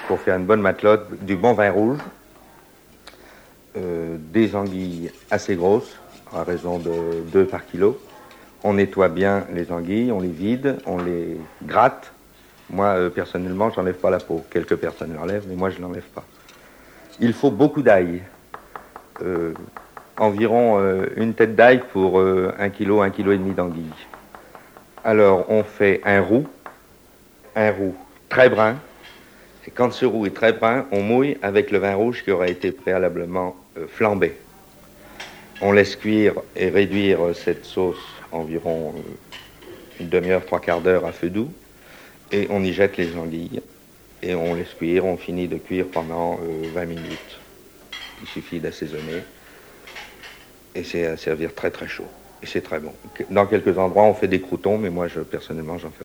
pour faire une bonne matelote, du bon vin rouge, des anguilles assez grosses, à raison de 2 par kilo. On nettoie bien les anguilles, on les vide, on les gratte. Moi, personnellement, j'enlève pas la peau. Quelques personnes l'enlèvent, mais moi, je l'enlève pas. Il faut beaucoup d'ail. Environ une tête d'ail pour 1 kilo, 1 kilo et demi d'anguilles. Alors, on fait un roux très brun. Et quand ce roux est très brun, on mouille avec le vin rouge qui aura été préalablement flambé. On laisse cuire et réduire cette sauce environ une demi-heure, 3/4 d'heure à feu doux. Et on y jette les anguilles. Et on laisse cuire, on finit de cuire pendant 20 minutes. Il suffit d'assaisonner. Et c'est à servir très très chaud. Et c'est très bon. Dans quelques endroits, on fait des croûtons, mais moi, personnellement, j'en fais pas.